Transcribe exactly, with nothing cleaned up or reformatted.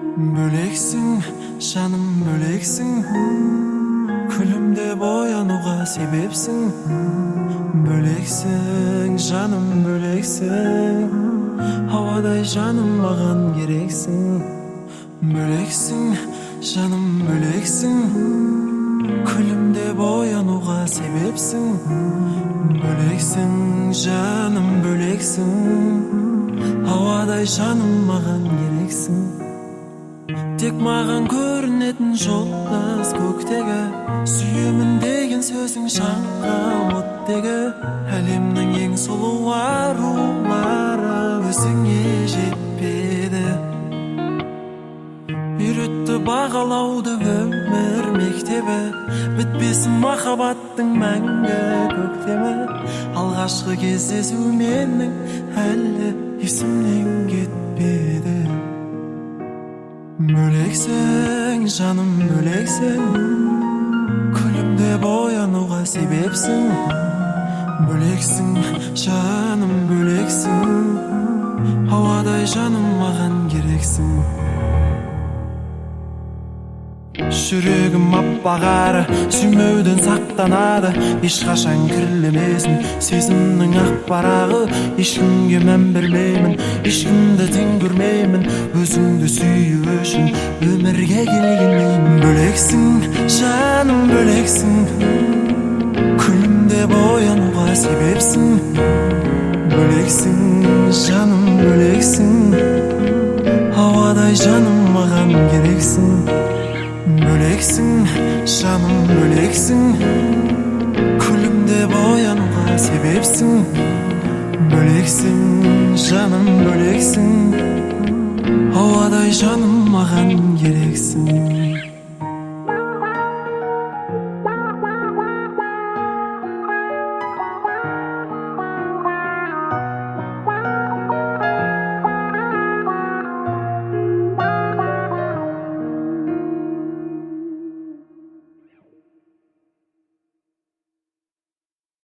Böleksin, жаным böleksin. Күлімде боянуға себепсің. Böleksin, жаным böleksin. Havадай жаным маған керексің. Böleksin, жаным böleksin. Күлімде боянуға себепсің. Böleksin, жаным böleksin. Havадай жаным маған керексің. Тек маған көрінетін жолдас көктегі, сүйемін деген сөзің шаңға оттегі. Әлемнің ең сұлу арулары өзіңе жетпеді. Үйретті бағалауды өмір мектебі, бітпесін махаббаттың мәңгі көктемі. Алғашқы кездесу менің әлі есімнен кетпеді. Böleksin, жаным böleksin. Күлімде боянуға себепсің. Böleksin, жаным böleksin. Havадай жаным маған керексің. Жүрегім аппағары, сүймеуден сақтанады. Ешқашан кірлемесін сезімнің ақ парағы. Ешкімге мән бермеймін, ешкімді тең көрмеймін. Өзіңді сүю үшін өмірге келгенмеймін. Бөлексің, жаным бөлексің. Күлімде боянуға себепсің. Бөлексің, жаным бөлексің. Havадай жаным маған керексің. Böleksin, жаным böleksin. Күлімде боянуға себепсің. Böleksin, жаным böleksin. Havадай жаным маған керексің.